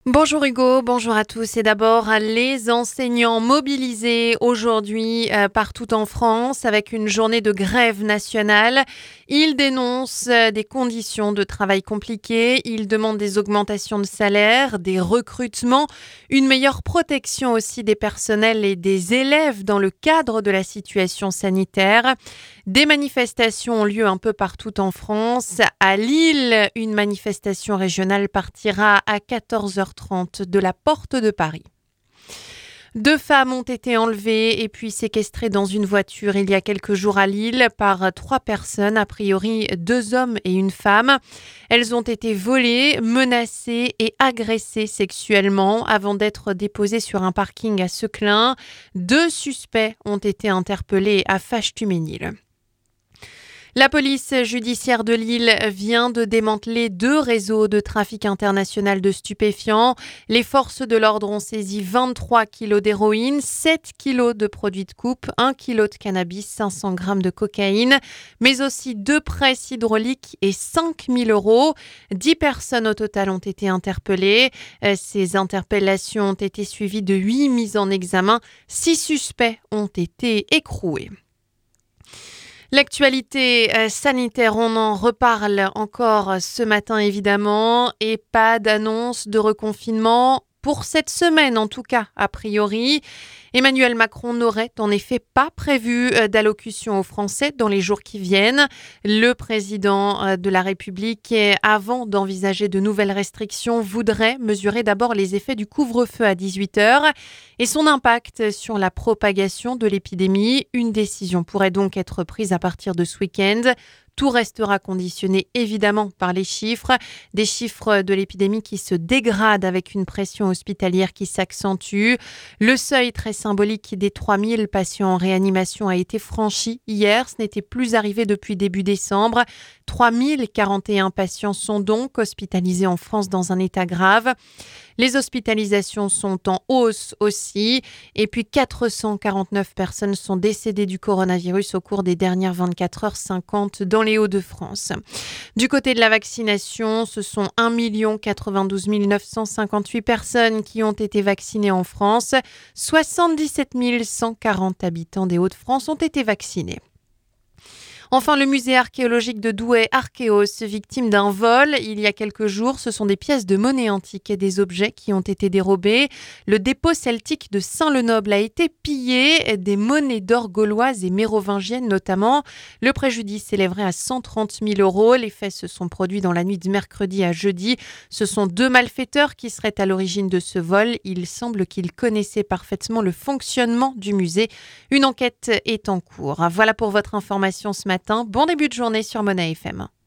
Bonjour Hugo, bonjour à tous. Et d'abord, les enseignants mobilisés aujourd'hui partout en France avec une journée de grève nationale. Ils dénoncent des conditions de travail compliquées. Ils demandent des augmentations de salaire, des recrutements, une meilleure protection aussi des personnels et des élèves dans le cadre de la situation sanitaire. Des manifestations ont lieu un peu partout en France. À Lille, une manifestation régionale partira à 14h30 de la porte de Paris. 2 femmes ont été enlevées et puis séquestrées dans une voiture il y a quelques jours à Lille par 3 personnes, a priori 2 hommes et une femme. Elles ont été volées, menacées et agressées sexuellement avant d'être déposées sur un parking à Seclin. 2 suspects ont été interpellés à Fâche-Tuménil. La police judiciaire de Lille vient de démanteler 2 réseaux de trafic international de stupéfiants. Les forces de l'ordre ont saisi 23 kilos d'héroïne, 7 kilos de produits de coupe, 1 kilo de cannabis, 500 grammes de cocaïne, mais aussi 2 presses hydrauliques et 5 000 €. 10 personnes au total ont été interpellées. Ces interpellations ont été suivies de 8 mises en examen. 6 suspects ont été écroués. L'actualité sanitaire, on en reparle encore ce matin évidemment et pas d'annonce de reconfinement pour cette semaine en tout cas a priori. Emmanuel Macron n'aurait en effet pas prévu d'allocution aux Français dans les jours qui viennent. Le président de la République, avant d'envisager de nouvelles restrictions, voudrait mesurer d'abord les effets du couvre-feu à 18h et son impact sur la propagation de l'épidémie. Une décision pourrait donc être prise à partir de ce week-end. Tout restera conditionné évidemment par les chiffres, des chiffres de l'épidémie qui se dégradent avec une pression hospitalière qui s'accentue. Le seuil très symbolique des 3000 patients en réanimation a été franchi hier. Ce n'était plus arrivé depuis début décembre. 3041 patients sont donc hospitalisés en France dans un état grave. Les hospitalisations sont en hausse aussi. Et puis 449 personnes sont décédées du coronavirus au cours des dernières 24 heures, 50 dans les Hauts-de-France. Du côté de la vaccination, ce sont 1 92 958 personnes qui ont été vaccinées en France. 77 140 habitants des Hauts-de-France ont été vaccinés. Enfin, le musée archéologique de Douai, Archéos, victime d'un vol il y a quelques jours. Ce sont des pièces de monnaie antique et des objets qui ont été dérobés. Le dépôt celtique de Saint-Lenoble a été pillé, des monnaies d'or gauloises et mérovingiennes notamment. Le préjudice s'élèverait à 130 000 €. Les faits se sont produits dans la nuit de mercredi à jeudi. Ce sont 2 malfaiteurs qui seraient à l'origine de ce vol. Il semble qu'ils connaissaient parfaitement le fonctionnement du musée. Une enquête est en cours. Voilà pour votre information ce matin. Bon début de journée sur Mona FM.